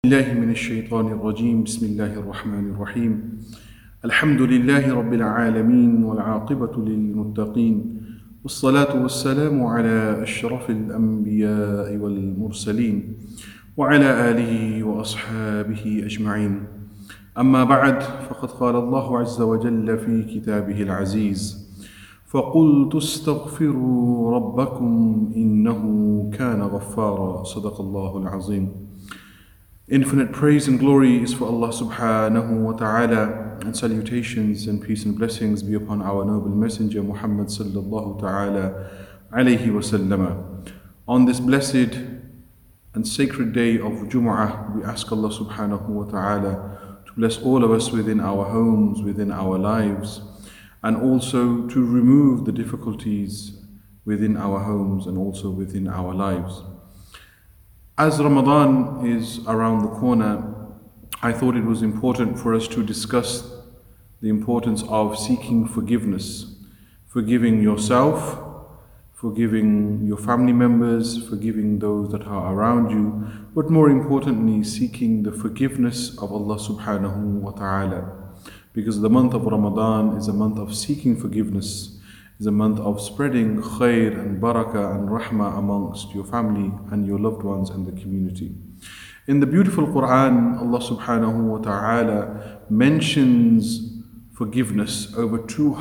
الله من الشيطان الرجيم بسم الله الرحمن الرحيم الحمد لله رب العالمين والعاقبة للمتقين والصلاة والسلام على أشرف الأنبياء والمرسلين وعلى آله وأصحابه أجمعين أما بعد فقد قال الله عز وجل في كتابه العزيز فقلت استغفروا ربكم إنه كان غفارا صدق الله العظيم. Infinite praise and glory is for Allah subhanahu wa ta'ala, and salutations and peace and blessings be upon our noble messenger Muhammad sallallahu ta'ala alayhi wa sallama. On this blessed and sacred day of Jumu'ah, we ask Allah subhanahu wa ta'ala to bless all of us within our homes, within our lives, and also to remove the difficulties within our homes and also within our lives. As Ramadan is around the corner, I thought it was important for us to discuss the importance of seeking forgiveness, forgiving yourself, forgiving your family members, forgiving those that are around you, but more importantly, seeking the forgiveness of Allah subhanahu wa ta'ala. Because the month of Ramadan is a month of seeking forgiveness, is a month of spreading khair and barakah and rahmah amongst your family and your loved ones and the community. In the beautiful Quran, Allah subhanahu wa ta'ala mentions forgiveness over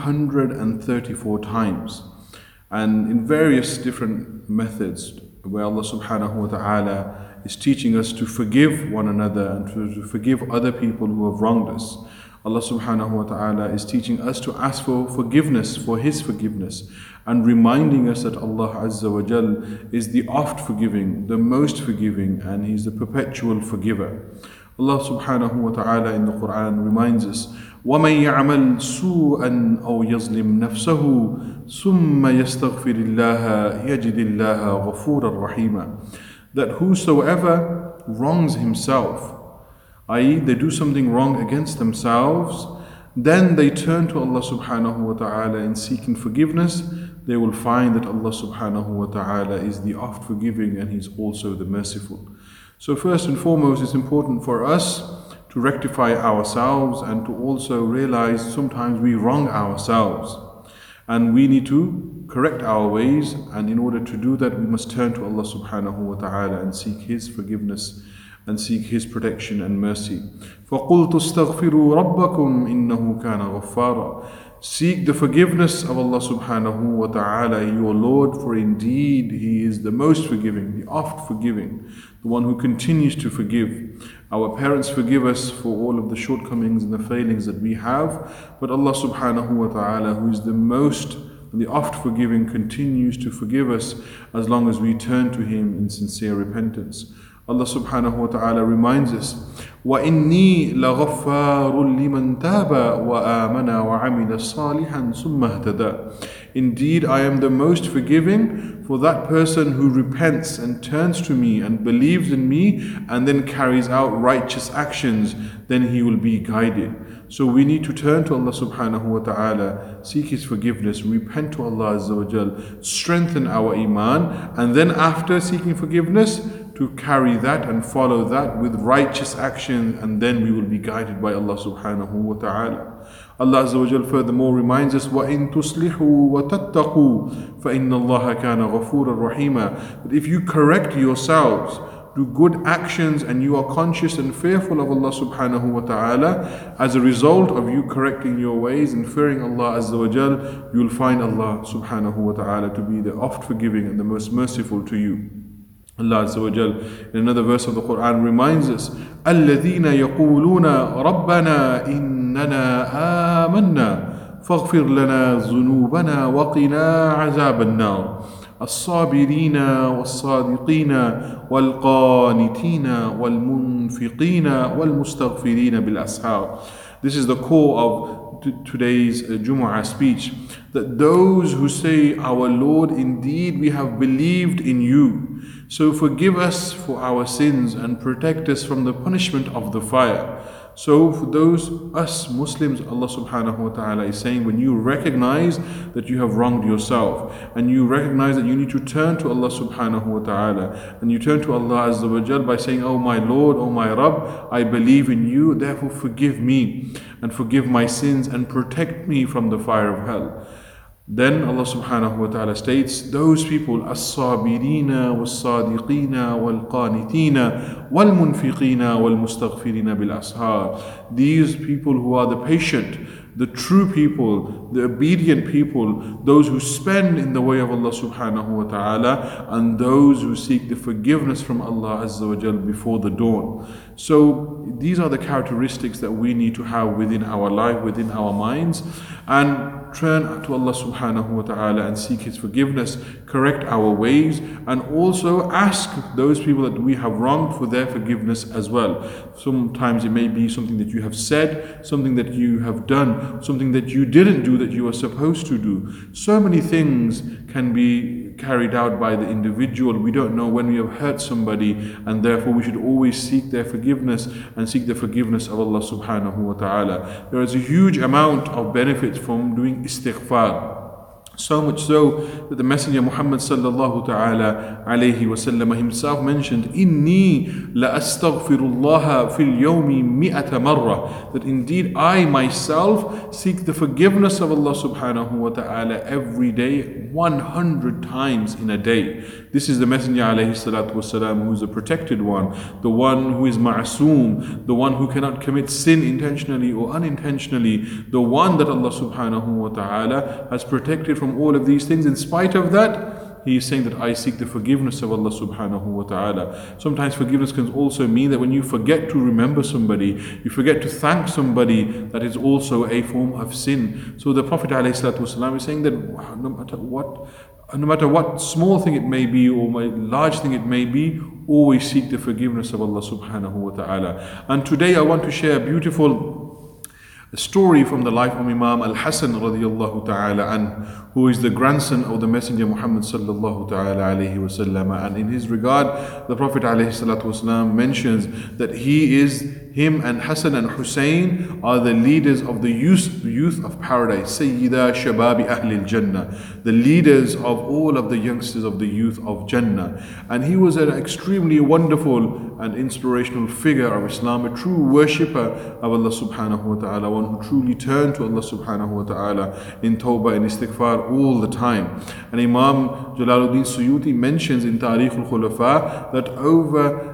234 times, and in various different methods where Allah subhanahu wa ta'ala is teaching us to forgive one another and to forgive other people who have wronged us. Allah subhanahu wa ta'ala is teaching us to ask for forgiveness, for His forgiveness, and reminding us that Allah Azza wa Jal is the oft forgiving, the most forgiving, and He's the perpetual forgiver. Allah subhanahu wa ta'ala in the Quran reminds us, وَمَن يَعْمَلْ سُوءًا أَوْ يَظْلِمْ نَفْسَهُ ثُمَّ يَسْتَغْفِرِ اللَّهَ يَجِدِ اللَّهَ غَفُورًا رَحِيمًا. That whosoever wrongs himself, i.e. they do something wrong against themselves, then they turn to Allah subhanahu wa ta'ala in seeking forgiveness, they will find that Allah subhanahu wa ta'ala is the oft forgiving and He's also the merciful. So first and foremost, it's important for us to rectify ourselves and to also realize sometimes we wrong ourselves and we need to correct our ways, and in order to do that we must turn to Allah subhanahu wa ta'ala and seek His forgiveness and seek His protection and mercy. فَقُلْتُ اسْتَغْفِرُوا رَبَّكُمْ إِنَّهُ كَانَ غَفَّارًا. Seek the forgiveness of Allah subhanahu wa ta'ala, your Lord, for indeed He is the most forgiving, the oft forgiving, the one who continues to forgive. Our parents forgive us for all of the shortcomings and the failings that we have, but Allah subhanahu wa ta'ala, who is the most and the oft forgiving, continues to forgive us as long as we turn to Him in sincere repentance. Allah subhanahu wa ta'ala reminds us, وَإِنِّي لَغَفَّارٌ لِمَنْ تَابَ وَآمَنَ وَعَمِلَ صَالِحًا ثُمَّ اهْتَدَى. Indeed, I am the most forgiving for that person who repents and turns to me and believes in me and then carries out righteous actions, then he will be guided. So we need to turn to Allah subhanahu wa ta'ala, seek His forgiveness, repent to Allah Azza wa Jal, strengthen our iman, and then after seeking forgiveness, to carry that and follow that with righteous action, and then we will be guided by Allah subhanahu wa ta'ala. Allah Azza wa Jal furthermore reminds us, وَإِن تُصْلِحُوا وَتَتَّقُوا فَإِنَّ اللَّهَ كَانَ غَفُورًا رَحِيمًا. That if you correct yourselves, do good actions, and you are conscious and fearful of Allah subhanahu wa ta'ala, as a result of you correcting your ways and fearing Allah Azza wa Jal, you will find Allah subhanahu wa ta'ala to be the oft forgiving and the most merciful to you. Allah Azza wa Jal in another verse of the Quran reminds us, الَّذِينَ يَقُولُونَ رَبَّنَا إِنَّنَا آمَنَّا فَاغْفِرْ لَنَا ذُنُوبَنَا وَقِنَا عَذَابَ النَّارِ الصابرين والصادقين والقانتين والمنفقين والمستغفرين بالأسحار. This is the core of today's Jumu'ah speech, that those who say, our Lord, indeed we have believed in you, so forgive us for our sins and protect us from the punishment of the fire. So for those, us Muslims, Allah subhanahu wa ta'ala is saying, when you recognize that you have wronged yourself, and you recognize that you need to turn to Allah subhanahu wa ta'ala, and you turn to Allah Azza wa Jal by saying, oh my Lord, oh my Rabb, I believe in you, therefore forgive me, and forgive my sins, and protect me from the fire of hell. Then Allah subhanahu wa ta'ala states, those people, as-sabirina was-sadiqina wal-qanitina wal-munfiqina wal-mustaghfirina bil-ashar. These people who are the patient, the true people, the obedient people, those who spend in the way of Allah subhanahu wa ta'ala, and those who seek the forgiveness from Allah Azza wa Jal before the dawn. So these are the characteristics that we need to have within our life, within our minds, and turn to Allah subhanahu wa ta'ala and seek His forgiveness, correct our ways, and also ask those people that we have wronged for their forgiveness as well. Sometimes it may be something that you have said, something that you have done, something that you didn't do that you were supposed to do. So many things can be carried out by the individual. We don't know when we have hurt somebody, and therefore we should always seek their forgiveness and seek the forgiveness of Allah subhanahu wa ta'ala. There is a huge amount of benefits from doing istighfar. So much so that the Messenger Muhammad sallallahu ta'ala alayhi wasallam himself mentioned, Inni la astaghfirullah fil yawmi mi'ata marra, that indeed I myself seek the forgiveness of Allah subhanahu wa ta'ala every day, 100 times in a day. This is the Messenger alayhi salatu wasalam, who is the protected one, the one who is ma'asum, the one who cannot commit sin intentionally or unintentionally, the one that Allah subhanahu wa ta'ala has protected from all of these things. In spite of that, he is saying that I seek the forgiveness of Allah subhanahu wa ta'ala. Sometimes forgiveness can also mean that when you forget to remember somebody, you forget to thank somebody, that is also a form of sin. So the Prophet ﷺ is saying that no matter what small thing it may be or large thing it may be, always seek the forgiveness of Allah subhanahu wa ta'ala. And today I want to share a beautiful story from the life of Imam Al-Hasan radiyallahu ta'ala anhu, who is the grandson of the Messenger Muhammad sallallahu ta'ala alayhi wa sallam. And in his regard, the Prophet alayhi salatu wasalam mentions that him and Hassan and Hussein are the leaders of the youth of paradise, Sayyida Shababi Ahlil Jannah, the leaders of all of the youngsters of the youth of Jannah. And he was an extremely wonderful and inspirational figure of Islam, a true worshipper of Allah subhanahu wa ta'ala, one who truly turned to Allah subhanahu wa ta'ala in tawbah and istighfar all the time. And Imam Jalaluddin Suyuti mentions in Tariq al-Khulafa that over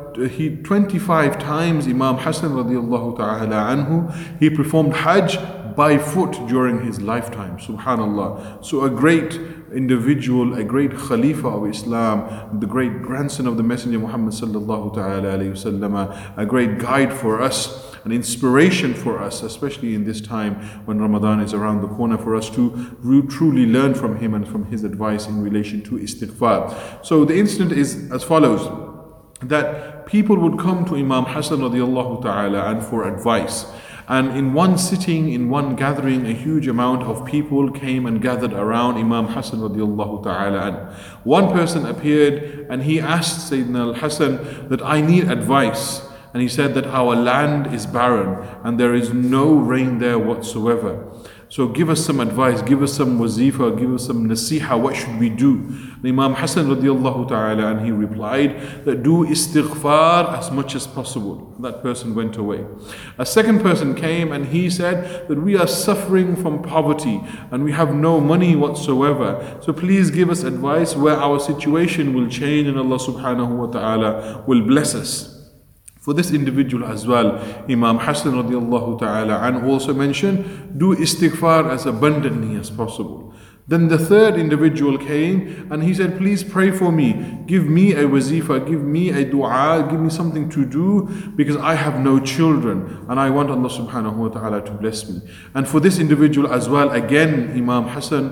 25 times Imam Hassan radiallahu ta'ala anhu, he performed Hajj by foot during his lifetime. Subhanallah. So a great individual, a great Khalifa of Islam, the great grandson of the Messenger Muhammad sallallahu ta'ala alayhi wasallam, a great guide for us, an inspiration for us, especially in this time when Ramadan is around the corner, for us to truly learn from him and from his advice in relation to istighfar. So the incident is as follows, that people would come to Imam Hassan radiallahu ta'ala and for advice. And in one sitting, in one gathering, a huge amount of people came and gathered around Imam Hassan radiallahu ta'ala. And one person appeared and he asked Sayyidina Al-Hassan that I need advice. And he said that our land is barren and there is no rain there whatsoever. So give us some advice, give us some wazifa, give us some nasiha, what should we do? And Imam Hassan radiallahu ta'ala, and he replied that do istighfar as much as possible. That person went away. A second person came and he said that we are suffering from poverty and we have no money whatsoever. So please give us advice where our situation will change and Allah subhanahu wa ta'ala will bless us. For this individual as well, Imam Hassan radiallahu ta'ala and also mentioned, do istighfar as abundantly as possible. Then the third individual came and he said, please pray for me, give me a wazifa, give me a dua, give me something to do because I have no children and I want Allah subhanahu wa ta'ala to bless me. And for this individual as well, again, Imam Hassan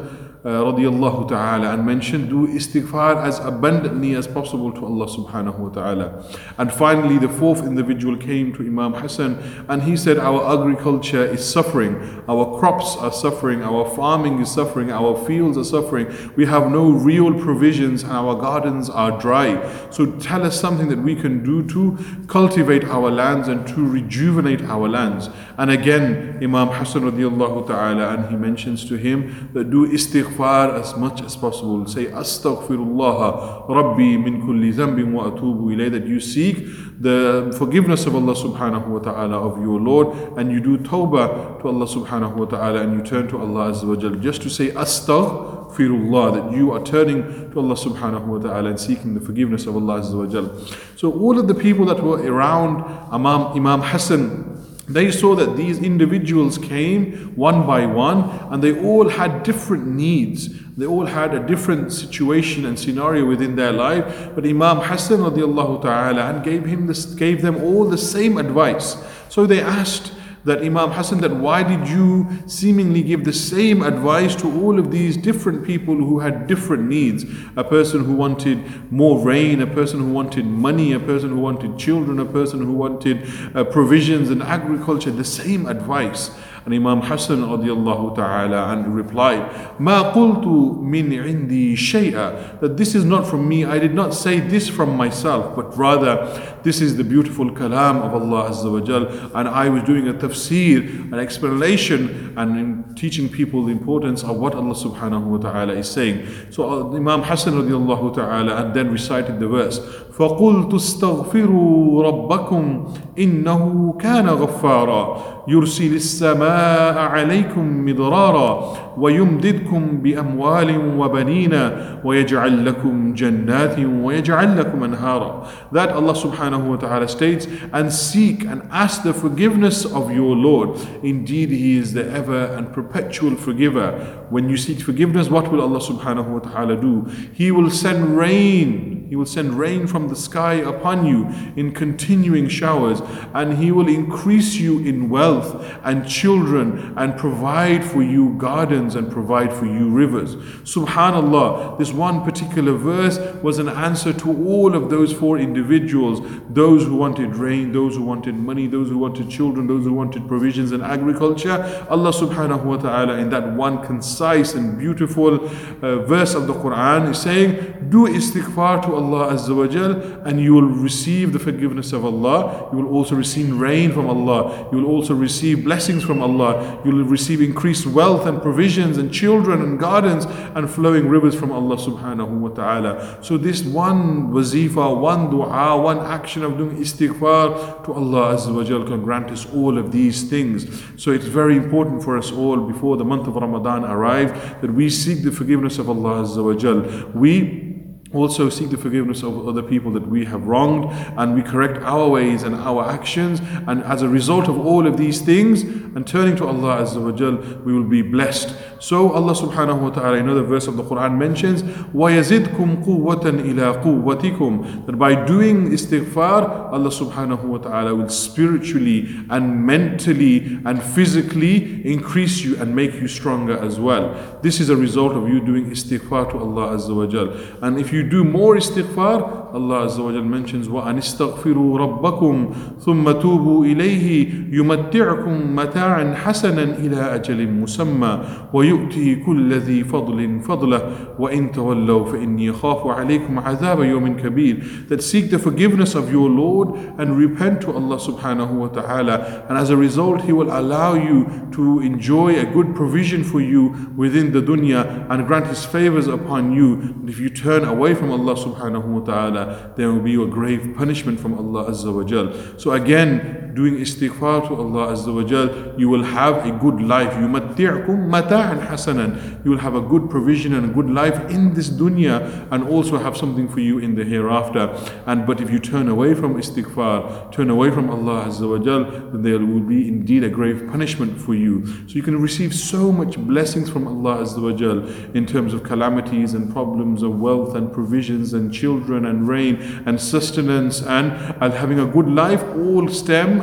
radiallahu ta'ala, and mentioned, do istighfar as abundantly as possible to Allah subhanahu wa ta'ala. And finally, the fourth individual came to Imam Hassan and he said, our agriculture is suffering, our crops are suffering, our farming is suffering, our fields are suffering, we have no real provisions and our gardens are dry. So tell us something that we can do to cultivate our lands and to rejuvenate our lands. And again, Imam Hassan radiallahu ta'ala, and he mentions to him that do istighfar as much as possible. Say, astaghfirullah rabbi min kulli dhanbin wa atubu ilayh, that you seek the forgiveness of Allah subhanahu wa ta'ala, of your Lord, and you do tawbah to Allah subhanahu wa ta'ala, and you turn to Allah azza wa jal. Just to say astaghfirullah, that you are turning to Allah subhanahu wa ta'ala and seeking the forgiveness of Allah azza wa jal. So all of the people that were around Imam Hassan, they saw that these individuals came one by one and they all had different needs. They all had a different situation and scenario within their life. But Imam Hassan radiallahu ta'ala and gave them all the same advice. So they asked that Imam Hassan, that why did you seemingly give the same advice to all of these different people who had different needs? A person who wanted more rain, a person who wanted money, a person who wanted children, a person who wanted provisions and agriculture, the same advice. And Imam Hassan radiallahu ta'ala and replied, "Ma qultu min indi shay'a," that this is not from me, I did not say this from myself, but rather this is the beautiful kalam of Allah azza wa jal, and I was doing a tafsir, an explanation, and in teaching people the importance of what Allah subhanahu wa ta'ala is saying. So Imam Hassan radiallahu ta'ala and then recited the verse, فَقُلْتُ اسْتَغْفِرُوا رَبَّكُمْ إِنَّهُ كَانَ غَفَّارًا يُرْسِلِ السَّمَاءَ عَلَيْكُمْ مِدْرَارًا وَيُمْدِدْكُمْ بِأَمْوَالٍ وَبَنِينَ وَيَجْعَلْ لَكُمْ جَنَّاتٍ وَيَجْعَلْ لَكُمْ أَنْهَارًا. That Allah subhanahu wa ta'ala states, and seek and ask the forgiveness of your Lord. Indeed, He is the ever and perpetual forgiver. When you seek forgiveness, what will Allah subhanahu wa ta'ala do? He will send rain. He will send rain from the sky upon you in continuing showers, and He will increase you in wealth and children and provide for you gardens and provide for you rivers. Subhanallah, this one particular verse was an answer to all of those four individuals, those who wanted rain, those who wanted money, those who wanted children, those who wanted provisions and agriculture. Allah subhanahu wa ta'ala in that one concise and beautiful verse of the Quran is saying, do istighfar to Allah azza wa jal, and you will receive the forgiveness of Allah. You will also receive rain from Allah. You will also receive blessings from Allah. You will receive increased wealth and provisions and children and gardens and flowing rivers from Allah subhanahu wa ta'ala. So this one wazifa, one dua, one action of doing istighfar to Allah azza wa jal can grant us all of these things. So it's very important for us all before the month of Ramadan arrives that we seek the forgiveness of Allah azza wa jal. We also seek the forgiveness of other people that we have wronged, and we correct our ways and our actions, and as a result of all of these things and turning to Allah azza wa jal, we will be blessed. So Allah subhanahu wa ta'ala in another verse of the Quran mentions, وَيَزِدْكُمْ قُوَّةً إِلَىٰ قُوَّتِكُمْ, that by doing istighfar, Allah subhanahu wa ta'ala will spiritually and mentally and physically increase you and make you stronger as well. This is a result of you doing istighfar to Allah azza wa jal. And if you do more istighfar, Allah azza wa jal mentions, وَأَنِ اسْتَغْفِرُوا رَبَّكُمْ ثُمَّ تُوبُوا إِلَيْهِ يُمَتِّعْكُمْ مَتَاعًا حَسَنًا إِلَىٰ أَجَلٍ مُّسَمًّى وَيُؤْتِي كُلَّ ذِي فَضْلٍ فَضْلَهُ وَإِن تَوَلَّوْا فَإِنِّي أَخَافُ عَلَيْكُمْ عَذَابَ يَوْمٍ كَبِيرٍ. That seek the forgiveness of your Lord and repent to Allah subhanahu wa ta'ala, and as a result He will allow you to enjoy a good provision for you within the dunya and grant His favors upon you. And if you turn away from Allah subhanahu wa ta'ala, there will be a grave punishment from Allah azza wa jal. So again, doing istighfar to Allah azza wa jal, you will have a good life. يُمَتِّعْكُمْ مَتَاعًا حَسَنًا. You will have a good provision and a good life in this dunya, and also have something for you in the hereafter. But if you turn away from istighfar, turn away from Allah azza wa jal, then there will be indeed a grave punishment for you. So you can receive so much blessings from Allah azza wa jal in terms of calamities and problems of wealth and provisions and children and rain and sustenance and having a good life, all stem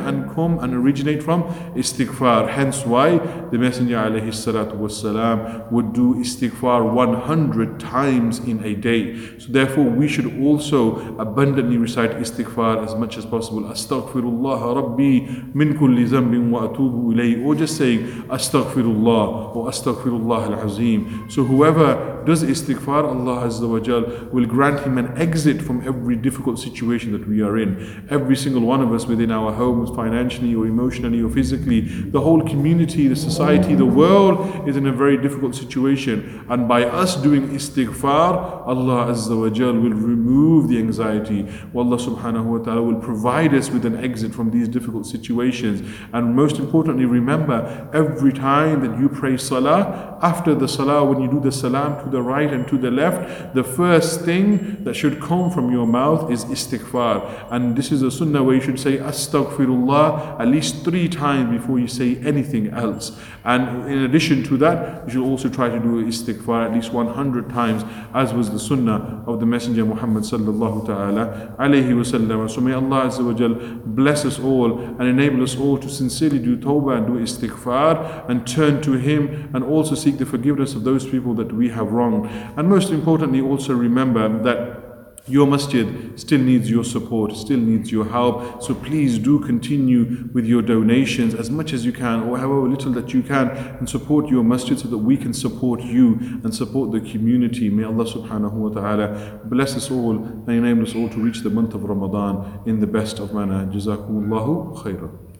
and come and originate from istighfar. Hence why the Messenger alayhi salatu wasalam would do istighfar 100 times in a day. So therefore we should also abundantly recite istighfar as much as possible. Astaghfirullah Rabbi min kulli zambin wa atubu ilayhi, or just saying Astaghfirullah or Astaghfirullah al-Azim. So whoever does istighfar, Allah Azza wa Jal will grant him an exit from every difficult situation that we are in. Every single one of us within our homes, financially or emotionally or physically, the whole community, the society, the world is in a very difficult situation. And by us doing istighfar, Allah Azza wa Jal will remove the anxiety. Allah subhanahu wa ta'ala will provide us with an exit from these difficult situations. And most importantly, remember, every time that you pray salah, after the salah, when you do the salam to the right and to the left, the first thing that should come from your mouth is istighfar. And this is a sunnah where you should say astaghfirullah at least 3 times before you say anything else. And in addition to that, you should also try to do istighfar at least 100 times, as was the sunnah of the Messenger Muhammad sallallahu ta'ala alayhi wasallam. So may Allah Azza wa Jal bless us all and enable us all to sincerely do tawbah and do istighfar and turn to Him, and also seek the forgiveness of those people that we have wronged. And most importantly, also remember that your masjid still needs your support, still needs your help. So please do continue with your donations as much as you can, or however little that you can, and support your masjid so that we can support you and support the community. May Allah subhanahu wa ta'ala bless us all and enable us all to reach the month of Ramadan in the best of manner. Jazakumullahu khairan.